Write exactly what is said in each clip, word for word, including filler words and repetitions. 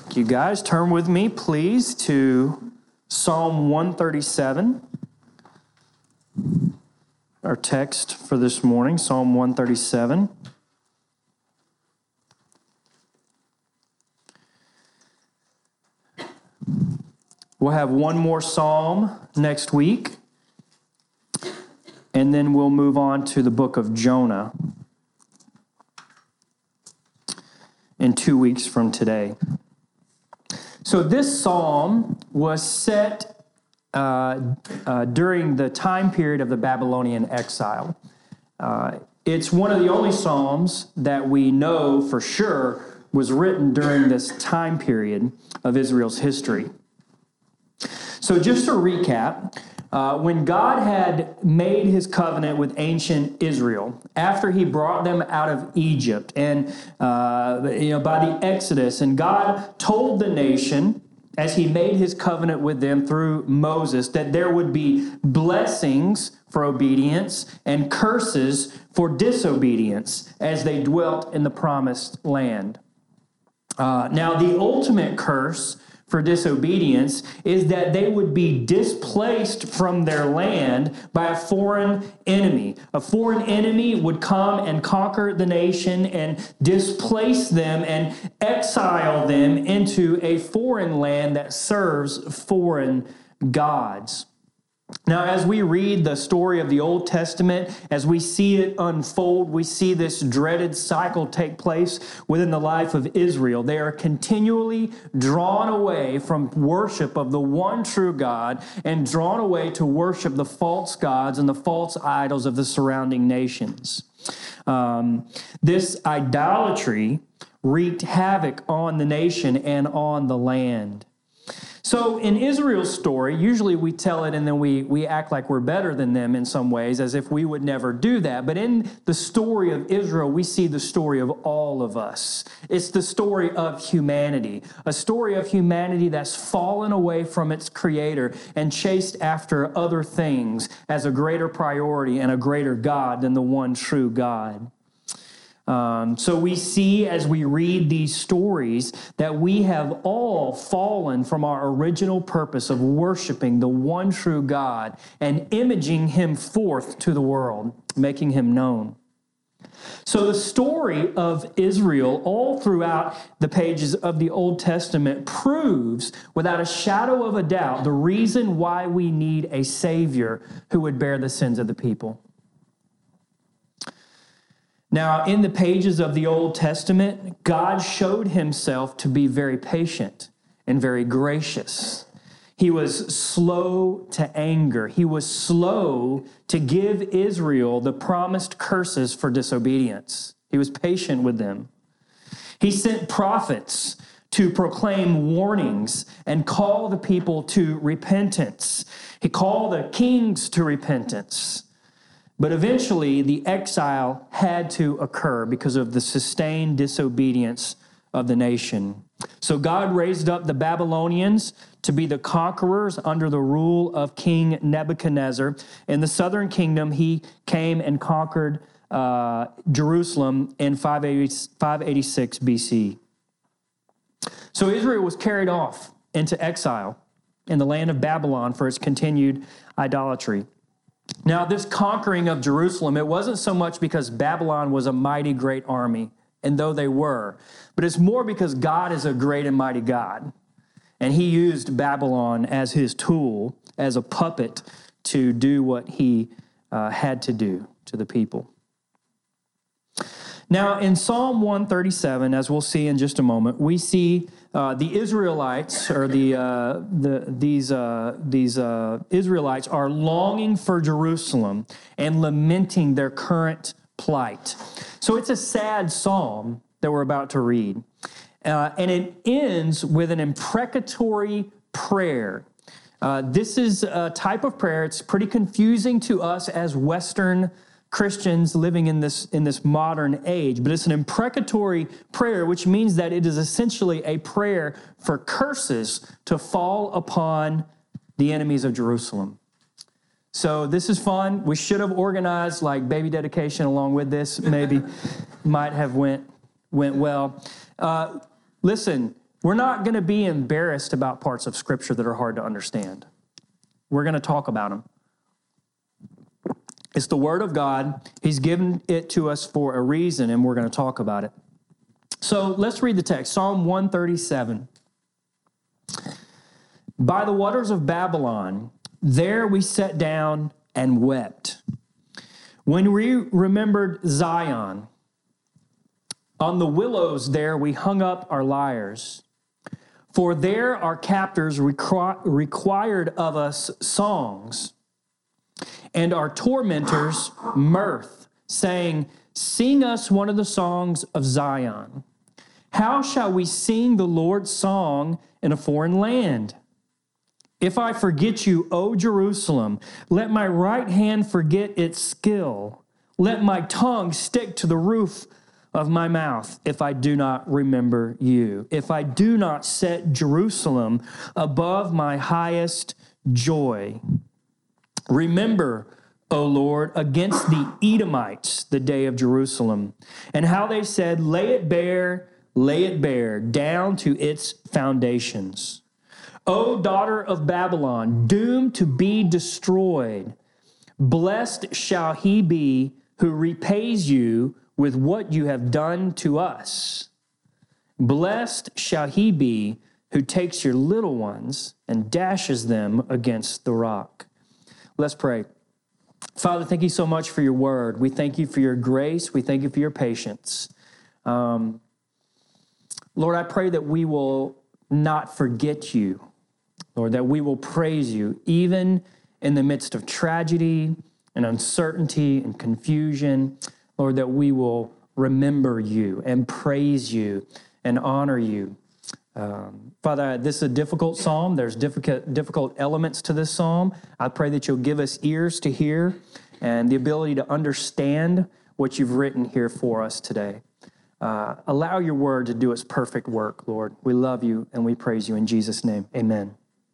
You guys turn with me, please, to Psalm one thirty-seven. Our text for this morning, Psalm one thirty-seven. We'll have one more psalm next week, and then we'll move on to the book of Jonah in two weeks from today. So this psalm was set uh, uh, during the time period of the Babylonian exile. Uh, it's one of the only psalms that we know for sure was written during this time period of Israel's history. So just to recap, uh, when God had made his covenant with ancient Israel, after he brought them out of Egypt and uh, you know by the Exodus, and God told the nation, as he made his covenant with them through Moses, that there would be blessings for obedience and curses for disobedience as they dwelt in the promised land. Uh, now, the ultimate curse for disobedience is that they would be displaced from their land by a foreign enemy. A foreign enemy would come and conquer the nation and displace them and exile them into a foreign land that serves foreign gods. Now, as we read the story of the Old Testament, as we see it unfold, we see this dreaded cycle take place within the life of Israel. They are continually drawn away from worship of the one true God and drawn away to worship the false gods and the false idols of the surrounding nations. Um, this idolatry wreaked havoc on the nation and on the land. So in Israel's story, usually we tell it and then we, we act like we're better than them in some ways, as if we would never do that. But in the story of Israel, we see the story of all of us. It's the story of humanity, a story of humanity that's fallen away from its creator and chased after other things as a greater priority and a greater God than the one true God. Um, so we see as we read these stories that we have all fallen from our original purpose of worshiping the one true God and imaging him forth to the world, making him known. So the story of Israel all throughout the pages of the Old Testament proves without a shadow of a doubt the reason why we need a Savior who would bear the sins of the people. Now, in the pages of the Old Testament, God showed himself to be very patient and very gracious. He was slow to anger. He was slow to give Israel the promised curses for disobedience. He was patient with them. He sent prophets to proclaim warnings and call the people to repentance. He called the kings to repentance. But eventually, the exile had to occur because of the sustained disobedience of the nation. So God raised up the Babylonians to be the conquerors under the rule of King Nebuchadnezzar. In the southern kingdom, he came and conquered uh, Jerusalem in five eighty-six B C. So Israel was carried off into exile in the land of Babylon for its continued idolatry. Now, this conquering of Jerusalem, it wasn't so much because Babylon was a mighty great army, and though they were, but it's more because God is a great and mighty God, and he used Babylon as his tool, as a puppet to do what he uh, had to do to the people. Now, in Psalm one thirty-seven, as we'll see in just a moment, we see uh, the Israelites, or the uh, the these uh, these uh, Israelites, are longing for Jerusalem and lamenting their current plight. So it's a sad psalm that we're about to read, uh, and it ends with an imprecatory prayer. Uh, this is a type of prayer. It's pretty confusing to us as Western Christians living in this in this modern age, but it's an imprecatory prayer, which means that it is essentially a prayer for curses to fall upon the enemies of Jerusalem. So this is fun. We should have organized like baby dedication along with this. Maybe might have went went well. Uh, listen, We're not going to be embarrassed about parts of Scripture that are hard to understand. We're going to talk about them. It's the Word of God. He's given it to us for a reason, and we're going to talk about it. So let's read the text. Psalm one thirty-seven. By the waters of Babylon, there we sat down and wept. When we remembered Zion, on the willows there we hung up our lyres. For there our captors requ- required of us songs, and our tormentors mirth, saying, sing us one of the songs of Zion. How shall we sing the Lord's song in a foreign land? If I forget you, O Jerusalem, let my right hand forget its skill. Let my tongue stick to the roof of my mouth if I do not remember you. If I do not set Jerusalem above my highest joy. Remember, O Lord, against the Edomites, the day of Jerusalem, and how they said, lay it bare, lay it bare, down to its foundations. O daughter of Babylon, doomed to be destroyed, blessed shall he be who repays you with what you have done to us. Blessed shall he be who takes your little ones and dashes them against the rock. Let's pray. Father, thank you so much for your word. We thank you for your grace. We thank you for your patience. Um, Lord, I pray that we will not forget you, Lord, that we will praise you even in the midst of tragedy and uncertainty and confusion. Lord, that we will remember you and praise you and honor you. Um, Father, this is a difficult psalm. There's difficult, difficult elements to this psalm. I pray that you'll give us ears to hear and the ability to understand what you've written here for us today. Uh, allow your word to do its perfect work, Lord. We love you and we praise you in Jesus' name. Amen.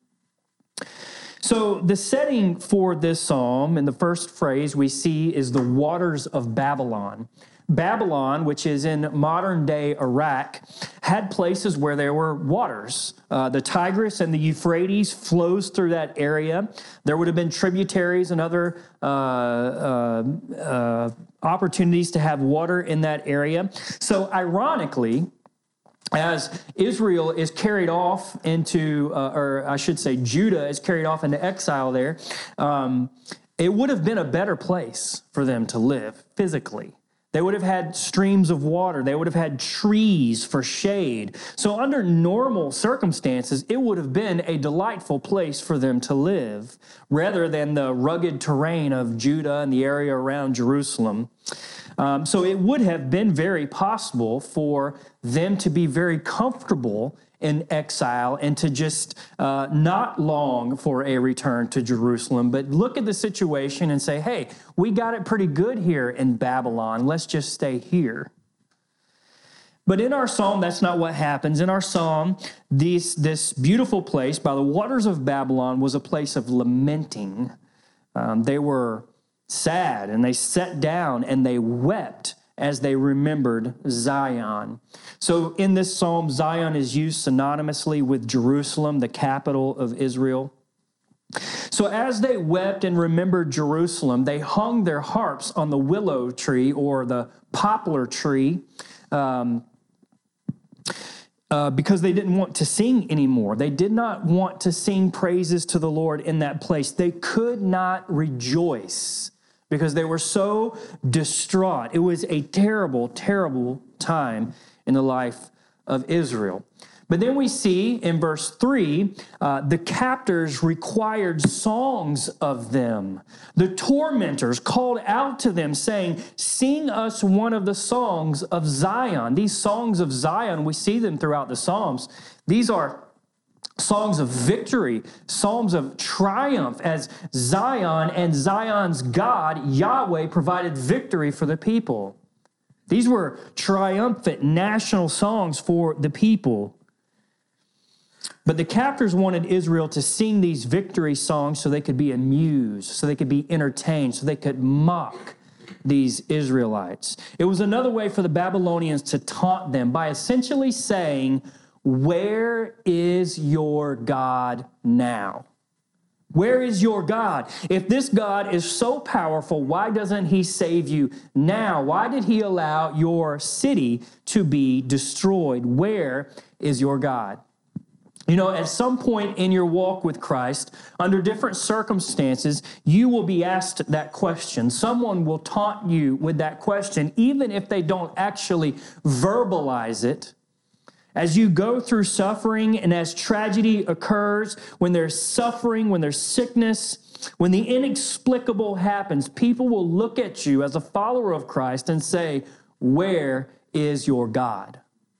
So the setting for this psalm in the first phrase we see is the waters of Babylon. Babylon, which is in modern-day Iraq, had places where there were waters. Uh, the Tigris and the Euphrates flows through that area. There would have been tributaries and other uh, uh, uh, opportunities to have water in that area. So ironically, as Israel is carried off into, uh, or I should say Judah is carried off into exile there, um, it would have been a better place for them to live physically. They would have had streams of water. They would have had trees for shade. So under normal circumstances, it would have been a delightful place for them to live, rather than the rugged terrain of Judah and the area around Jerusalem. Um, so it would have been very possible for them to be very comfortable in exile and to just uh, not long for a return to Jerusalem, but look at the situation and say, hey, we got it pretty good here in Babylon. Let's just stay here. But in our psalm, that's not what happens. In our psalm, this, this beautiful place by the waters of Babylon was a place of lamenting. Um, they were sad, and they sat down and they wept as they remembered Zion. So in this psalm, Zion is used synonymously with Jerusalem, the capital of Israel. So as they wept and remembered Jerusalem, they hung their harps on the willow tree or the poplar tree um, uh, because they didn't want to sing anymore. They did not want to sing praises to the Lord in that place. They could not rejoice because they were so distraught. It was a terrible, terrible time in the life of Israel. But then we see in verse three, uh, the captors required songs of them. The tormentors called out to them saying, sing us one of the songs of Zion. These songs of Zion, we see them throughout the Psalms. These are songs of victory, psalms of triumph, as Zion and Zion's God, Yahweh, provided victory for the people. These were triumphant national songs for the people. But the captors wanted Israel to sing these victory songs so they could be amused, so they could be entertained, so they could mock these Israelites. It was another way for the Babylonians to taunt them by essentially saying, where is your God now? Where is your God? If this God is so powerful, why doesn't he save you now? Why did he allow your city to be destroyed? Where is your God? You know, at some point in your walk with Christ, under different circumstances, you will be asked that question. Someone will taunt you with that question, even if they don't actually verbalize it. As you go through suffering and as tragedy occurs, when there's suffering, when there's sickness, when the inexplicable happens, people will look at you as a follower of Christ and say, where is your God?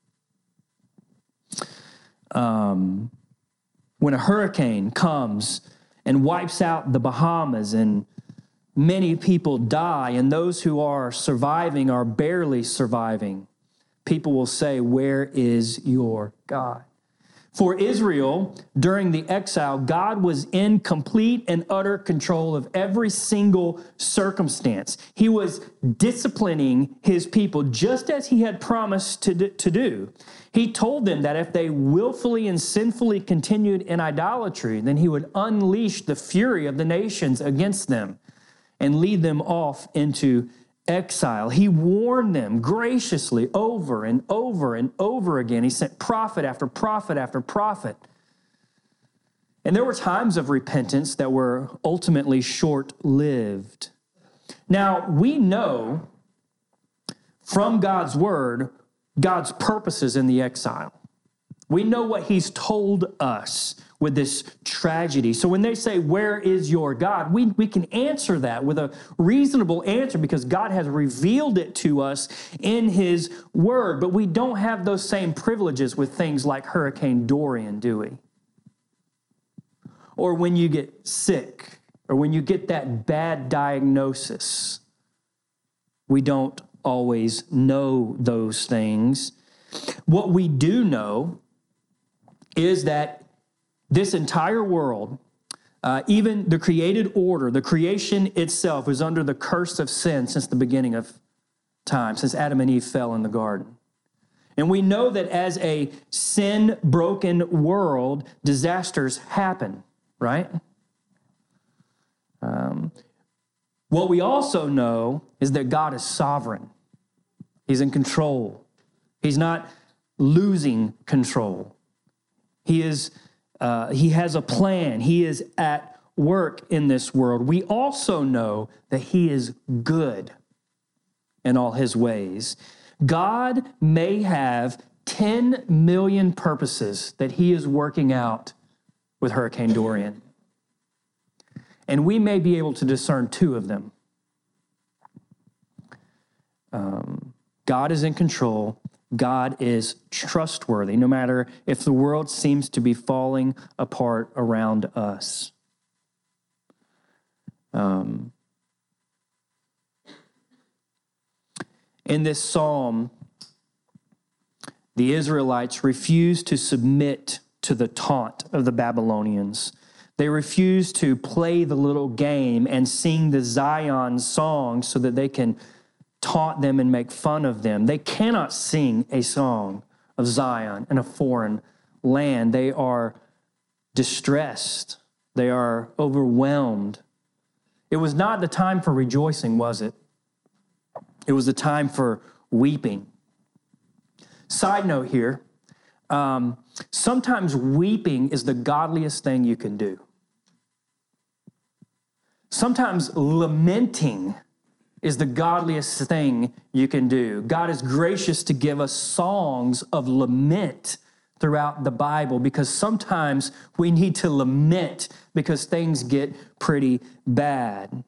Um, when a hurricane comes and wipes out the Bahamas and many people die and those who are surviving are barely surviving, people will say, where is your God? For Israel, during the exile, God was in complete and utter control of every single circumstance. He was disciplining his people just as he had promised to do, to do. He told them that if they willfully and sinfully continued in idolatry, then he would unleash the fury of the nations against them and lead them off into exile. He warned them graciously over and over and over again. He sent prophet after prophet after prophet. And there were times of repentance that were ultimately short-lived. Now, we know from God's word, God's purposes in the exile. We know what he's told us with this tragedy. So when they say, where is your God? We, we can answer that with a reasonable answer because God has revealed it to us in his word. But we don't have those same privileges with things like Hurricane Dorian, do we? Or when you get sick, or when you get that bad diagnosis. We don't always know those things. What we do know is that this entire world, uh, even the created order, the creation itself is under the curse of sin since the beginning of time, since Adam and Eve fell in the garden. And we know that as a sin-broken world, disasters happen, right? Um, what we also know is that God is sovereign. He's in control. He's not losing control. He is Uh, he has a plan. He is at work in this world. We also know that he is good in all his ways. God may have ten million purposes that he is working out with Hurricane Dorian. And we may be able to discern two of them. Um, God is in control. God is trustworthy, no matter if the world seems to be falling apart around us. Um, in this psalm, the Israelites refused to submit to the taunt of the Babylonians. They refused to play the little game and sing the Zion song so that they can taunt them and make fun of them. They cannot sing a song of Zion in a foreign land. They are distressed. They are overwhelmed. It was not the time for rejoicing, was it? It was the time for weeping. Side note here, um, sometimes weeping is the godliest thing you can do. Sometimes lamenting is the godliest thing you can do. God is gracious to give us songs of lament throughout the Bible because sometimes we need to lament because things get pretty bad.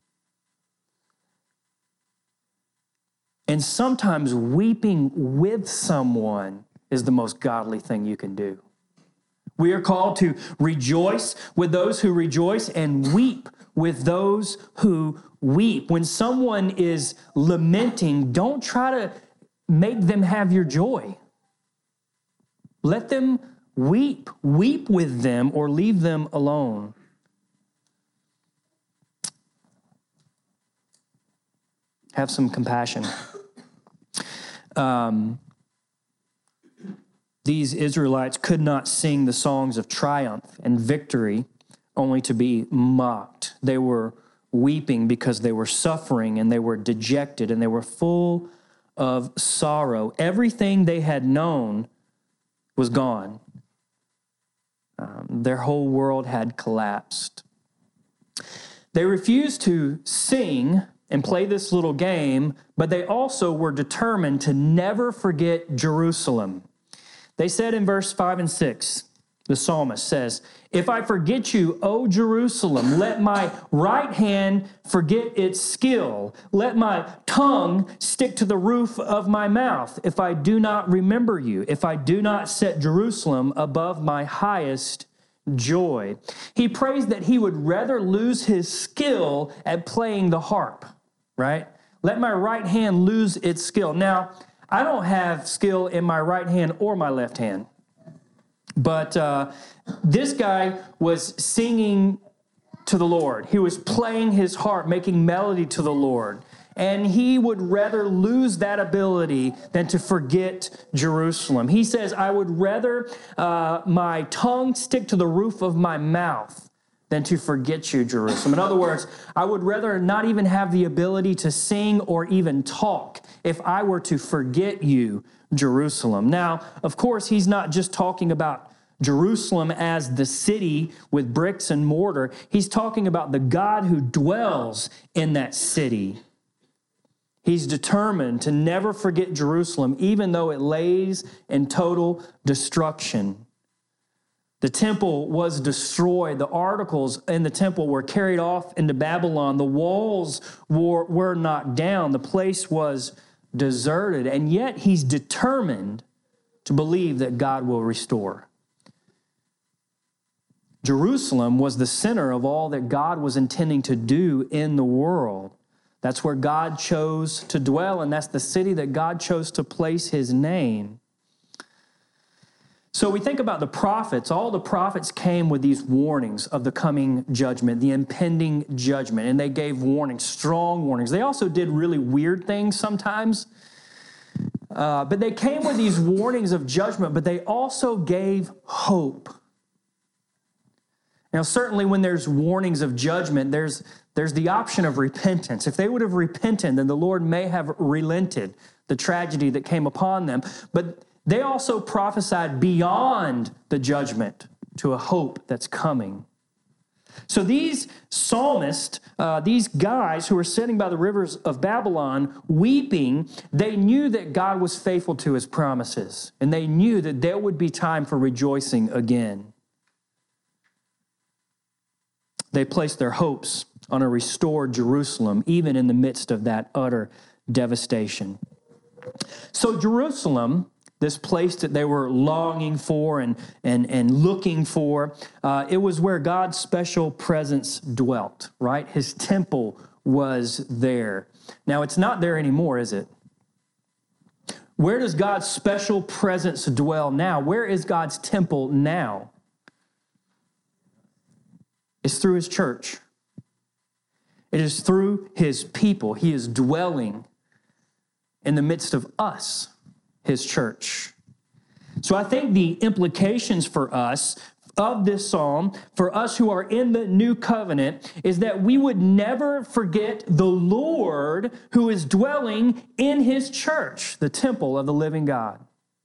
And sometimes weeping with someone is the most godly thing you can do. We are called to rejoice with those who rejoice and weep with those who weep. When someone is lamenting, don't try to make them have your joy. Let them weep. Weep with them or leave them alone. Have some compassion. Um, these Israelites could not sing the songs of triumph and victory only to be mocked. They were weeping because they were suffering and they were dejected and they were full of sorrow. Everything they had known was gone. Um, their whole world had collapsed. They refused to sing and play this little game, but they also were determined to never forget Jerusalem. They said in verse five and six, the psalmist says, "If I forget you, O Jerusalem, let my right hand forget its skill. Let my tongue stick to the roof of my mouth. If I do not remember you, if I do not set Jerusalem above my highest joy." He prays that he would rather lose his skill at playing the harp, right? Let my right hand lose its skill. Now, I don't have skill in my right hand or my left hand. But uh, this guy was singing to the Lord. He was playing his harp, making melody to the Lord. And he would rather lose that ability than to forget Jerusalem. He says, I would rather uh, my tongue stick to the roof of my mouth than to forget you, Jerusalem. In other words, I would rather not even have the ability to sing or even talk if I were to forget you, Jerusalem. Now, of course, he's not just talking about Jerusalem as the city with bricks and mortar. He's talking about the God who dwells in that city. He's determined to never forget Jerusalem, even though it lays in total destruction. The temple was destroyed. The articles in the temple were carried off into Babylon. The walls were, were knocked down. The place was deserted. And yet he's determined to believe that God will restore. Jerusalem was the center of all that God was intending to do in the world. That's where God chose to dwell, and that's the city that God chose to place his name. So we think about the prophets. All the prophets came with these warnings of the coming judgment, the impending judgment, and they gave warnings, strong warnings. They also did really weird things sometimes, uh, but they came with these warnings of judgment, but they also gave hope. Now, certainly when there's warnings of judgment, there's, there's the option of repentance. If they would have repented, then the Lord may have relented the tragedy that came upon them. But they also prophesied beyond the judgment to a hope that's coming. So these psalmists, uh, these guys who are sitting by the rivers of Babylon weeping, they knew that God was faithful to his promises, and they knew that there would be time for rejoicing again. They placed their hopes on a restored Jerusalem, even in the midst of that utter devastation. So Jerusalem, this place that they were longing for and, and, and looking for, uh, it was where God's special presence dwelt, right? His temple was there. Now, it's not there anymore, is it? Where does God's special presence dwell now? Where is God's temple now? It's through his church. It is through his people. He is dwelling in the midst of us, his church. So I think the implications for us of this psalm, for us who are in the new covenant, is that we would never forget the Lord who is dwelling in his church, the temple of the living God.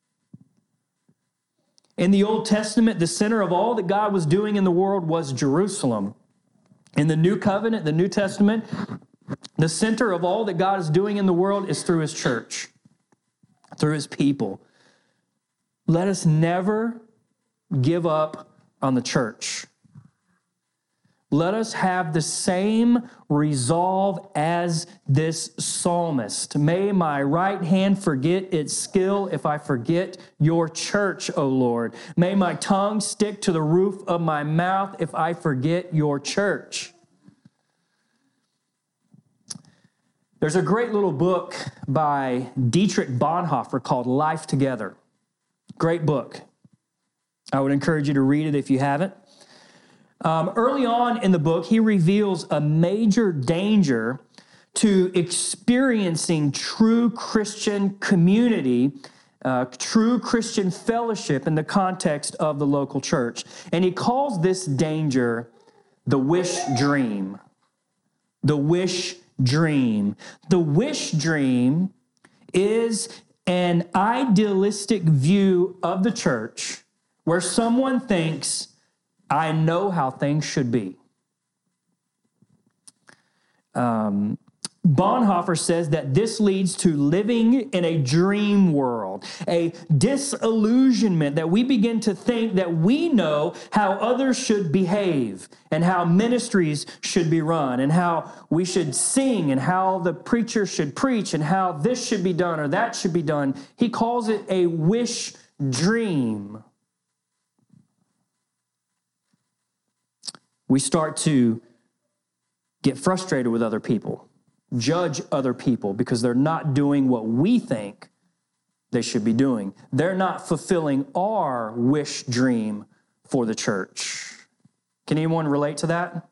In the Old Testament, the center of all that God was doing in the world was Jerusalem. In the New Covenant, the New Testament, the center of all that God is doing in the world is through his church, through his people. Let us never give up on the church. Let us have the same resolve as this psalmist. May my right hand forget its skill if I forget your church, O Lord. May my tongue stick to the roof of my mouth if I forget your church. There's a great little book by Dietrich Bonhoeffer called Life Together. Great book. I would encourage you to read it if you haven't. Um, early on in the book, he reveals a major danger to experiencing true Christian community uh, true Christian fellowship in the context of the local church. And he calls this danger the wish dream. The wish dream. The wish dream is an idealistic view of the church where someone thinks, I know how things should be. Um, Bonhoeffer says that this leads to living in a dream world, a disillusionment that we begin to think that we know how others should behave and how ministries should be run and how we should sing and how the preacher should preach and how this should be done or that should be done. He calls it a wish dream. We start to get frustrated with other people, judge other people because they're not doing what we think they should be doing. They're not fulfilling our wish dream for the church. Can anyone relate to that?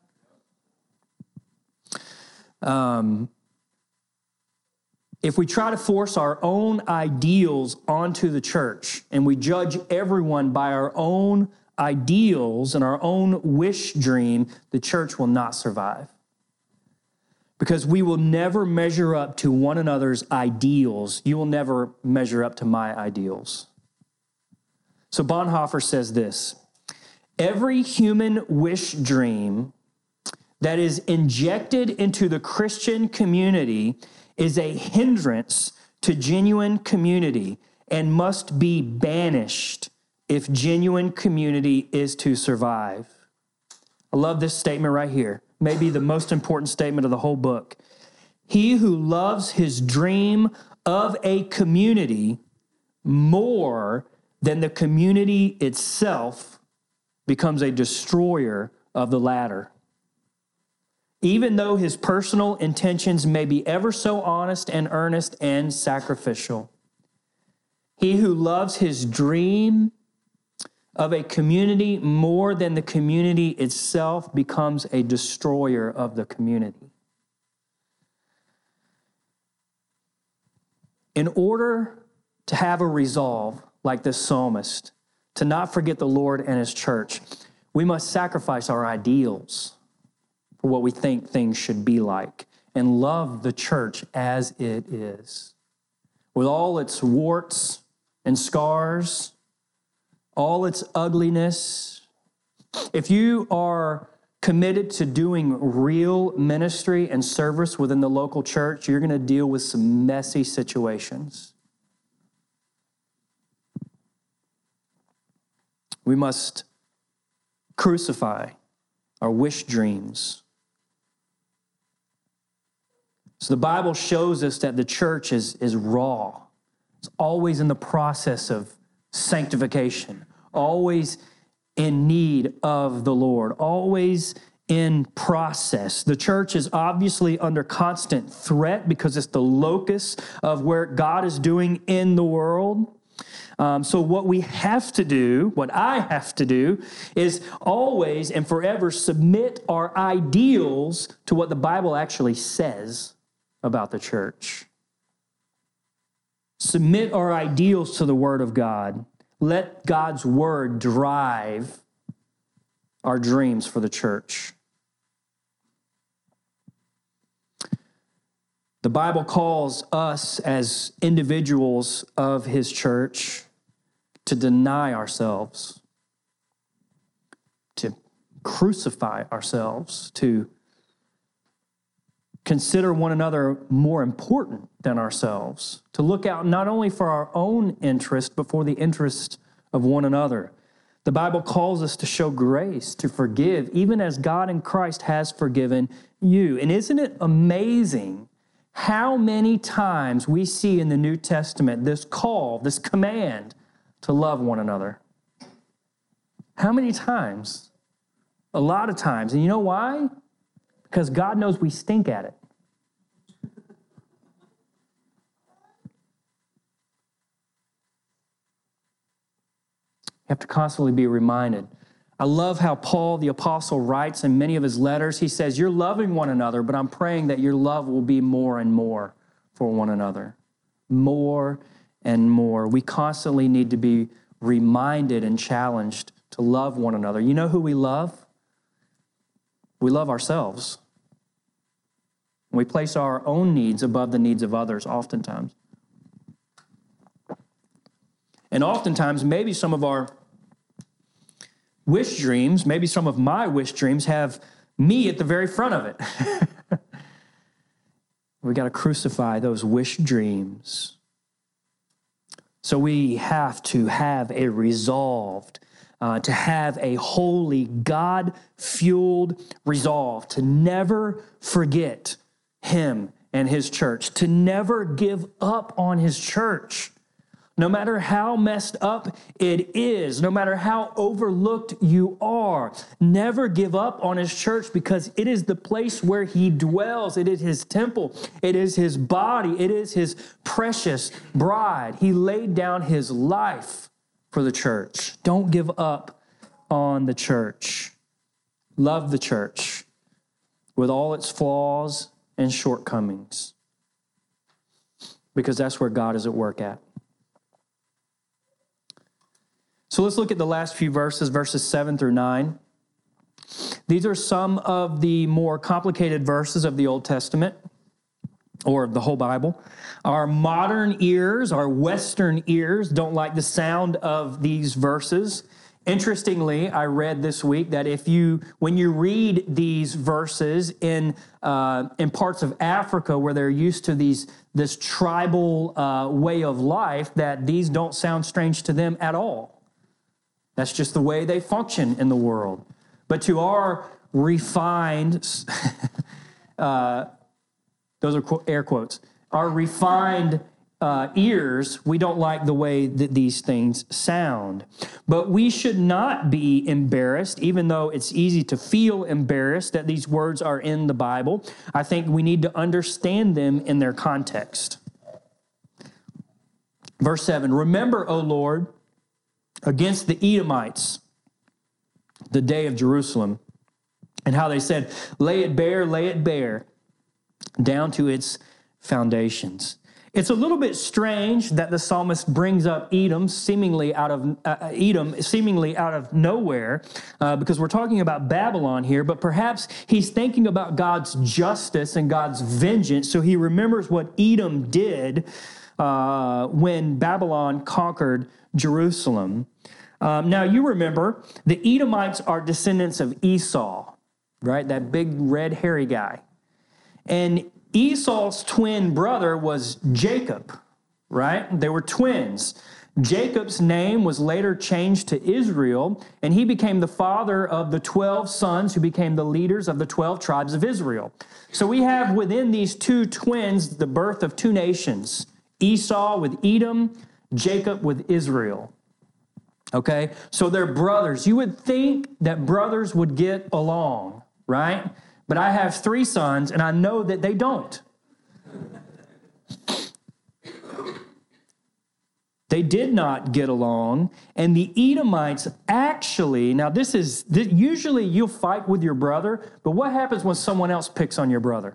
Um, if we try to force our own ideals onto the church and we judge everyone by our own ideals and our own wish dream, the church will not survive. Because we will never measure up to one another's ideals. You will never measure up to my ideals. So Bonhoeffer says this: every human wish dream that is injected into the Christian community is a hindrance to genuine community and must be banished if genuine community is to survive. I love this statement right here. Maybe the most important statement of the whole book. He who loves his dream of a community more than the community itself becomes a destroyer of the latter. Even though his personal intentions may be ever so honest and earnest and sacrificial. He who loves his dream of a community more than the community itself becomes a destroyer of the community. In order to have a resolve like this psalmist, to not forget the Lord and his church, we must sacrifice our ideals for what we think things should be like and love the church as it is. With all its warts and scars, all its ugliness. If you are committed to doing real ministry and service within the local church, you're going to deal with some messy situations. We must crucify our wish dreams. So the Bible shows us that the church is, is raw. It's always in the process of sanctification, always in need of the Lord, always in process. The church is obviously under constant threat because it's the locus of where God is doing in the world. Um, so what we have to do, what I have to do, is always and forever submit our ideals to what the Bible actually says about the church. Submit our ideals to the Word of God. Let God's Word drive our dreams for the church. The Bible calls us as individuals of His church to deny ourselves, to crucify ourselves, to consider one another more important than ourselves, to look out not only for our own interest, but for the interest of one another. The Bible calls us to show grace, to forgive, even as God in Christ has forgiven you. And isn't it amazing how many times we see in the New Testament this call, this command to love one another? How many times? A lot of times. And you know why? Because God knows we stink at it. You have to constantly be reminded. I love how Paul, the apostle, writes in many of his letters. He says, you're loving one another, but I'm praying that your love will be more and more for one another. More and more. We constantly need to be reminded and challenged to love one another. You know who we love? We love ourselves. We place our own needs above the needs of others oftentimes. And oftentimes, maybe some of our wish dreams, maybe some of my wish dreams have me at the very front of it. We got to crucify those wish dreams. So we have to have a resolved, uh, to have a holy, God-fueled resolve to never forget Him and His church, to never give up on His church. No matter how messed up it is, no matter how overlooked you are, never give up on His church, because it is the place where He dwells. It is His temple. It is His body. It is His precious bride. He laid down His life for the church. Don't give up on the church. Love the church with all its flaws and shortcomings, because that's where God is at work at. So let's look at the last few verses, verses seven through nine. These are some of the more complicated verses of the Old Testament, or the whole Bible. Our modern ears, our Western ears, don't like the sound of these verses. Interestingly, I read this week that if you, when you read these verses in uh, in parts of Africa where they're used to these this tribal uh, way of life, that these don't sound strange to them at all. That's just the way they function in the world. But to our refined, uh, those are air quotes, our refined uh, ears, we don't like the way that these things sound. But we should not be embarrassed, even though it's easy to feel embarrassed that these words are in the Bible. I think we need to understand them in their context. Verse seven, remember, O Lord, against the Edomites, the day of Jerusalem, and how they said, lay it bare, lay it bare, down to its foundations. It's a little bit strange that the psalmist brings up Edom seemingly out of uh, Edom seemingly out of nowhere, uh, because we're talking about Babylon here, but perhaps he's thinking about God's justice and God's vengeance, so he remembers what Edom did uh, when Babylon conquered Jerusalem. Um, now, you remember, the Edomites are descendants of Esau, right? That big red hairy guy. And Esau's twin brother was Jacob, right? They were twins. Jacob's name was later changed to Israel, and he became the father of the twelve sons who became the leaders of the twelve tribes of Israel. So we have within these two twins the birth of two nations, Esau with Edom, Jacob with Israel. Okay, so they're brothers. You would think that brothers would get along, right? But I have three sons, and I know that they don't. They did not get along, and the Edomites actually, now this is, this, usually you'll fight with your brother, but what happens when someone else picks on your brother?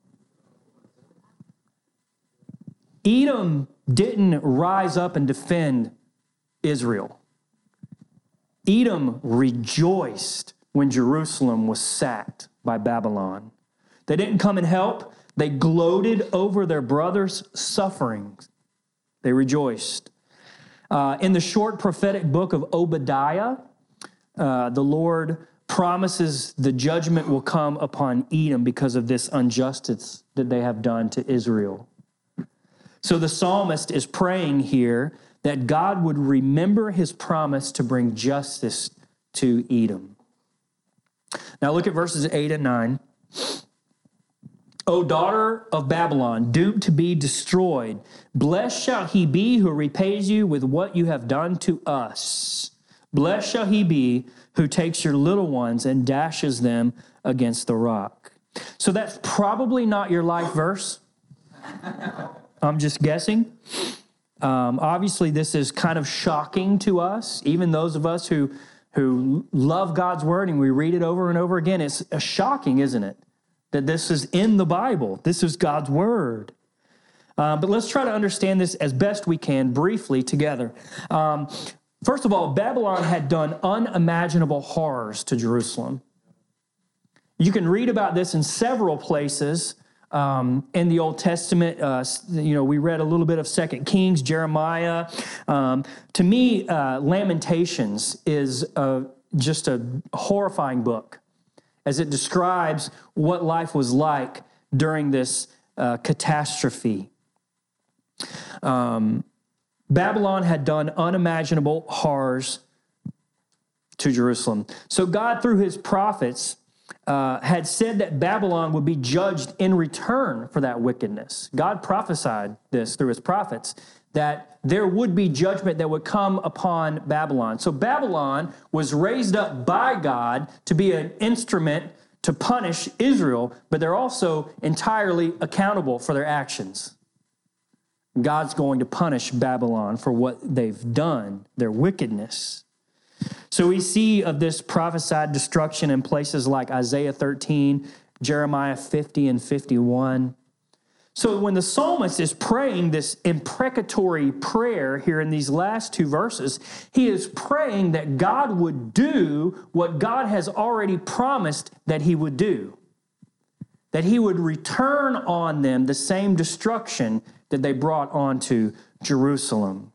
Edom didn't rise up and defend Israel. Edom rejoiced when Jerusalem was sacked by Babylon. They didn't come and help. They gloated over their brother's sufferings. They rejoiced. Uh, in the short prophetic book of Obadiah, uh, the Lord promises the judgment will come upon Edom because of this injustice that they have done to Israel. So the psalmist is praying here that God would remember his promise to bring justice to Edom. Now look at verses eight and nine. O daughter of Babylon, doomed to be destroyed, blessed shall he be who repays you with what you have done to us. Blessed shall he be who takes your little ones and dashes them against the rock. So that's probably not your life verse. I'm just guessing. Um, obviously, this is kind of shocking to us, even those of us who who love God's word and we read it over and over again. It's shocking, isn't it, that this is in the Bible? This is God's word. Uh, but let's try to understand this as best we can briefly together. Um, first of all, Babylon had done unimaginable horrors to Jerusalem. You can read about this in several places um, in the Old Testament. Uh, you know, we read a little bit of Second Kings, Jeremiah. Um, to me, uh, Lamentations is a, just a horrifying book as it describes what life was like during this uh, catastrophe. Um, Babylon had done unimaginable horrors to Jerusalem. So God, through his prophets, uh, had said that Babylon would be judged in return for that wickedness. God prophesied this through his prophets, that there would be judgment that would come upon Babylon. So Babylon was raised up by God to be an instrument to punish Israel, but they're also entirely accountable for their actions. God's going to punish Babylon for what they've done, their wickedness. So we see of this prophesied destruction in places like Isaiah thirteen, Jeremiah fifty and fifty-one. So when the psalmist is praying this imprecatory prayer here in these last two verses, he is praying that God would do what God has already promised that he would do, that he would return on them the same destruction that they brought onto Jerusalem.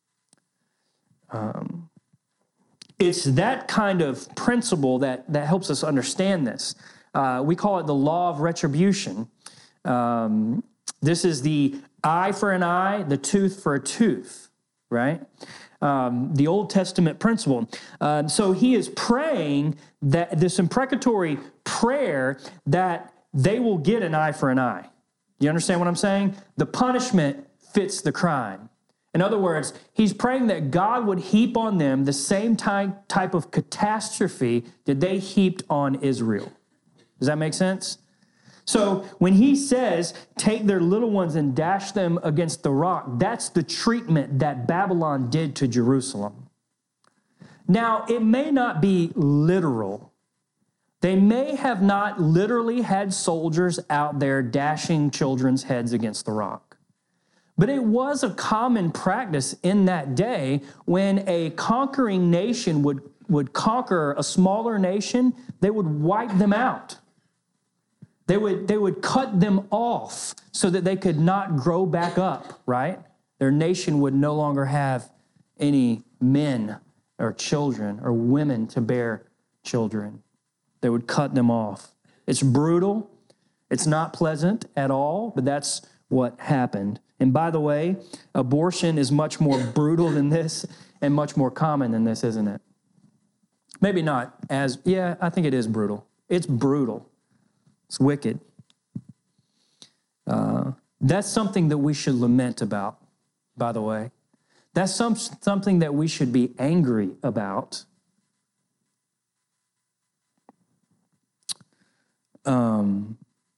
Um, it's that kind of principle that, that helps us understand this. Uh, we call it the law of retribution. Um, this is the eye for an eye, the tooth for a tooth, right? Um, the Old Testament principle. Uh, so he is praying that this imprecatory prayer that they will get an eye for an eye. You understand what I'm saying? The punishment fits the crime. In other words, he's praying that God would heap on them the same type, type of catastrophe that they heaped on Israel. Does that make sense? So when he says, take their little ones and dash them against the rock, that's the treatment that Babylon did to Jerusalem. Now, it may not be literal. They may have not literally had soldiers out there dashing children's heads against the rock. But it was a common practice in that day when a conquering nation would, would conquer a smaller nation, they would wipe them out. They would, they would cut them off so that they could not grow back up, right? Their nation would no longer have any men or children or women to bear children. They would cut them off. It's brutal. It's not pleasant at all, but that's what happened. And by the way, abortion is much more brutal than this and much more common than this, isn't it? Maybe not as, yeah, I think it is brutal. It's brutal. It's wicked. Uh, that's something that we should lament about, by the way. That's some, something that we should be angry about. Um,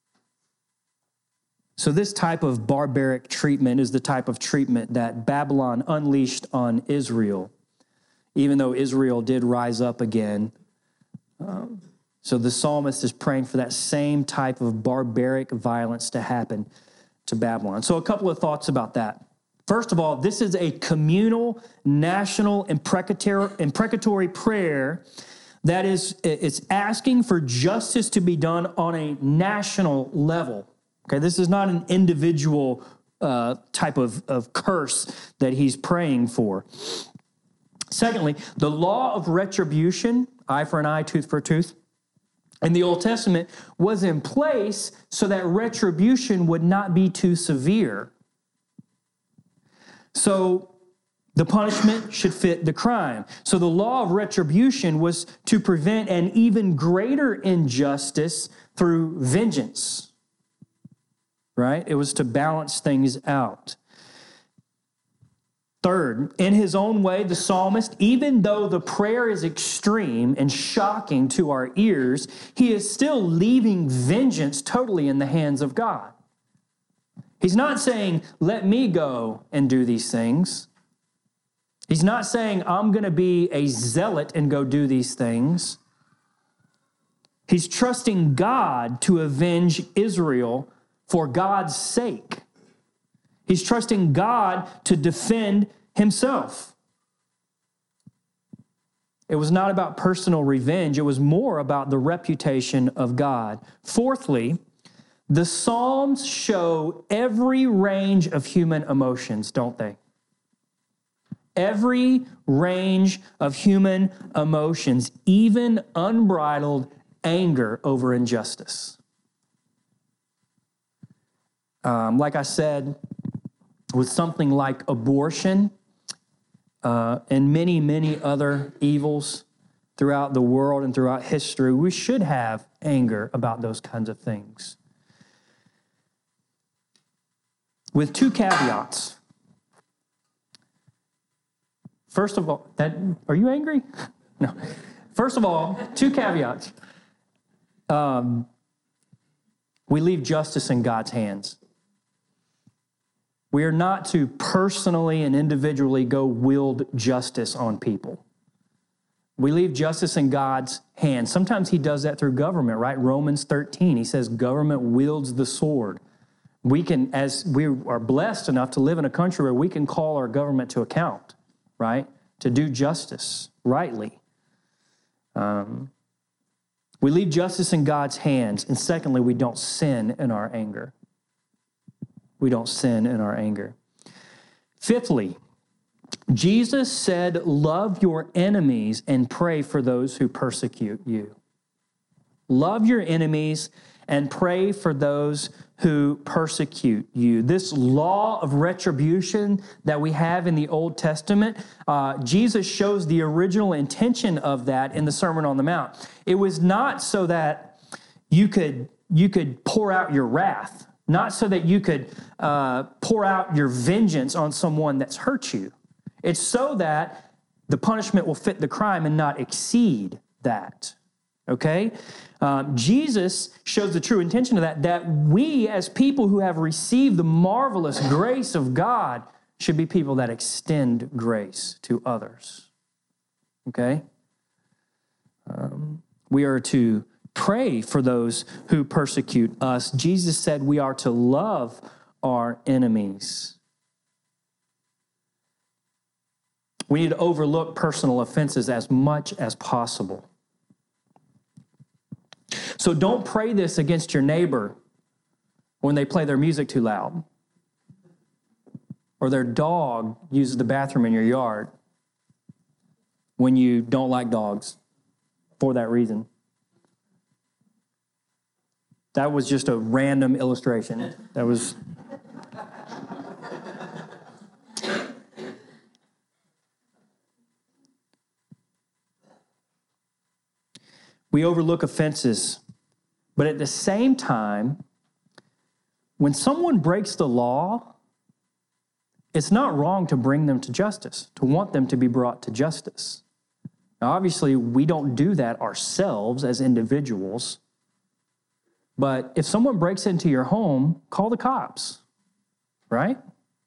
so this type of barbaric treatment is the type of treatment that Babylon unleashed on Israel, even though Israel did rise up again. Um, so the psalmist is praying for that same type of barbaric violence to happen to Babylon. So a couple of thoughts about that. First of all, this is a communal, national, imprecatory, imprecatory prayer that is, it's asking for justice to be done on a national level. Okay, this is not an individual uh, type of, of curse that he's praying for. Secondly, the law of retribution, eye for an eye, tooth for a tooth, in the Old Testament was in place so that retribution would not be too severe. So the punishment should fit the crime. So the law of retribution was to prevent an even greater injustice through vengeance, right? It was to balance things out. Third, in his own way, the psalmist, even though the prayer is extreme and shocking to our ears, he is still leaving vengeance totally in the hands of God. He's not saying, let me go and do these things. He's not saying, I'm going to be a zealot and go do these things. He's trusting God to avenge Israel for God's sake. He's trusting God to defend himself. It was not about personal revenge. It was more about the reputation of God. Fourthly, the Psalms show every range of human emotions, don't they? Every range of human emotions, even unbridled anger over injustice. Um, like I said, with something like abortion uh, and many, many other evils throughout the world and throughout history, we should have anger about those kinds of things. With two caveats. First of all, that are you angry? No. First of all, two caveats. Um, we leave justice in God's hands. We are not to personally and individually go wield justice on people. We leave justice in God's hands. Sometimes he does that through government, right? Romans thirteen, he says government wields the sword. We can, as we are blessed enough to live in a country where we can call our government to account, right? To do justice rightly. Um, we leave justice in God's hands. And secondly, we don't sin in our anger. We don't sin in our anger. Fifthly, Jesus said, love your enemies and pray for those who persecute you. Love your enemies and pray for those who persecute you. This law of retribution that we have in the Old Testament, uh, Jesus shows the original intention of that in the Sermon on the Mount. It was not so that you could, you could pour out your wrath, not so that you could uh, pour out your vengeance on someone that's hurt you. It's so that the punishment will fit the crime and not exceed that. Okay? Um, Jesus shows the true intention of that, that we as people who have received the marvelous grace of God should be people that extend grace to others. Okay? Um, we are to pray for those who persecute us. Jesus said we are to love our enemies. We need to overlook personal offenses as much as possible. So don't pray this against your neighbor when they play their music too loud, or their dog uses the bathroom in your yard when you don't like dogs for that reason. That was just a random illustration. That was... We overlook offenses, but at the same time, when someone breaks the law, it's not wrong to bring them to justice, to want them to be brought to justice. Now, obviously, we don't do that ourselves as individuals, but if someone breaks into your home, call the cops, right?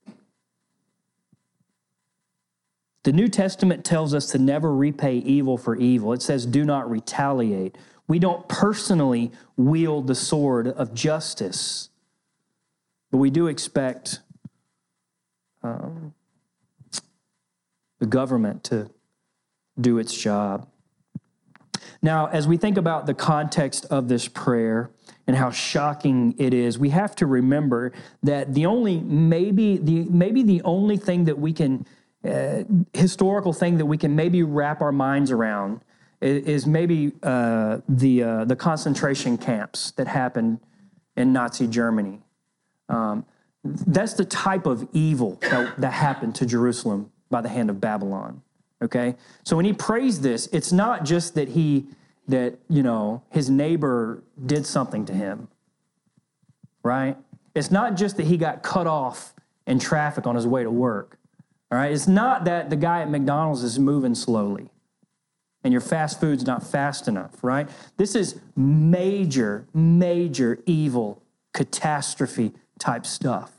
The New Testament tells us to never repay evil for evil. It says, do not retaliate. We don't personally wield the sword of justice, but we do expect um, the government to do its job. Now, as we think about the context of this prayer and how shocking it is, we have to remember that the only, maybe the maybe the only thing that we can Uh, historical thing that we can maybe wrap our minds around is, is maybe uh, the uh, the concentration camps that happened in Nazi Germany. Um, that's the type of evil that, that happened to Jerusalem by the hand of Babylon. Okay, so when he prays this, it's not just that he that you know his neighbor did something to him, right? It's not just that he got cut off in traffic on his way to work. All right, it's not that the guy at McDonald's is moving slowly and your fast food's not fast enough, right? This is major, major evil, catastrophe type stuff.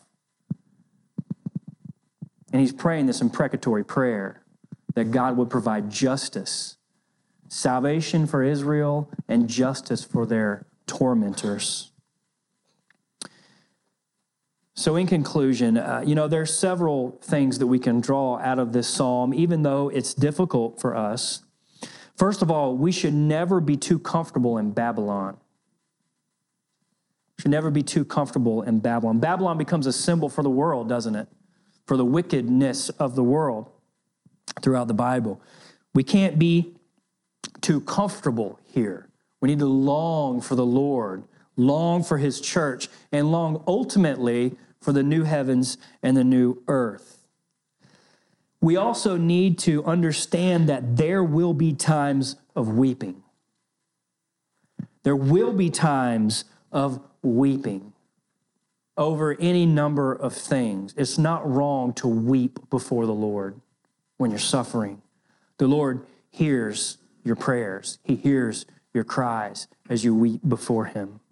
And he's praying this imprecatory prayer that God would provide justice, salvation for Israel, and justice for their tormentors. So in conclusion, uh, you know, there's several things that we can draw out of this psalm, even though it's difficult for us. First of all, we should never be too comfortable in Babylon. Should never be too comfortable in Babylon. Babylon becomes a symbol for the world, doesn't it? For the wickedness of the world throughout the Bible. We can't be too comfortable here. We need to long for the Lord, long for his church, and long ultimately for the new heavens and the new earth. We also need to understand that there will be times of weeping. There will be times of weeping over any number of things. It's not wrong to weep before the Lord when you're suffering. The Lord hears your prayers. He hears your cries as you weep before him.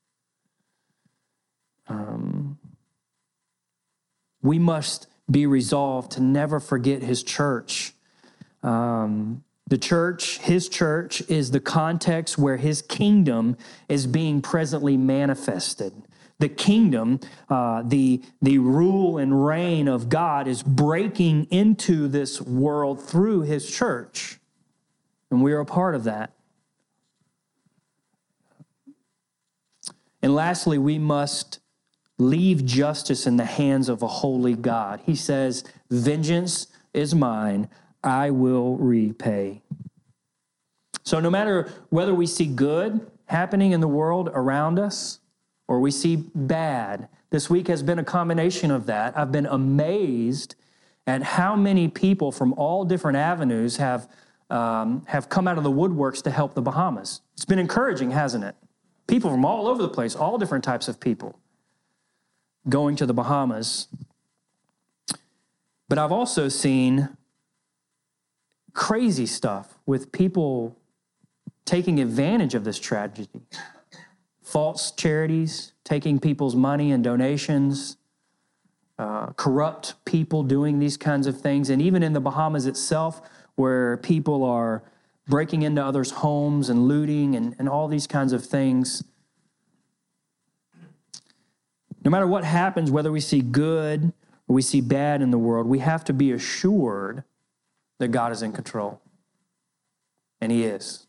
Um, we must be resolved to never forget his church. Um, the church, his church, is the context where his kingdom is being presently manifested. The kingdom, uh, the, the rule and reign of God is breaking into this world through his church. And we are a part of that. And lastly, we must leave justice in the hands of a holy God. He says, vengeance is mine, I will repay. So no matter whether we see good happening in the world around us or we see bad, this week has been a combination of that. I've been amazed at how many people from all different avenues have, um, have come out of the woodworks to help the Bahamas. It's been encouraging, hasn't it? People from all over the place, all different types of people going to the Bahamas. But I've also seen crazy stuff with people taking advantage of this tragedy. False charities, taking people's money and donations, uh, corrupt people doing these kinds of things. And even in the Bahamas itself, where people are breaking into others' homes and looting and, and all these kinds of things. No matter what happens, whether we see good or we see bad in the world, we have to be assured that God is in control. And he is.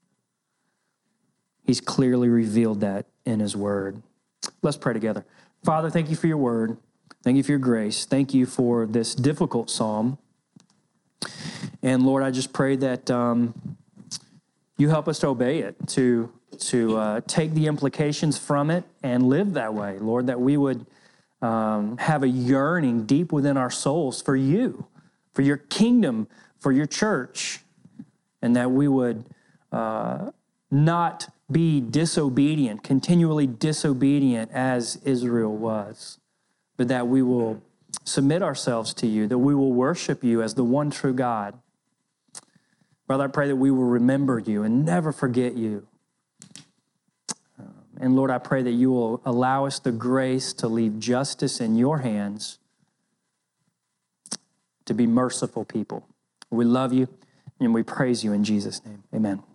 He's clearly revealed that in his word. Let's pray together. Father, thank you for your word. Thank you for your grace. Thank you for this difficult psalm. And Lord, I just pray that um, you help us to obey it, to, to uh, take the implications from it and live that way. Lord, that we would um, have a yearning deep within our souls for you, for your kingdom, for your church, and that we would uh, not be disobedient, continually disobedient as Israel was, but that we will submit ourselves to you, that we will worship you as the one true God. Father, I pray that we will remember you and never forget you. Um, and Lord, I pray that you will allow us the grace to leave justice in your hands, to be merciful people. We love you and we praise you in Jesus' name. Amen.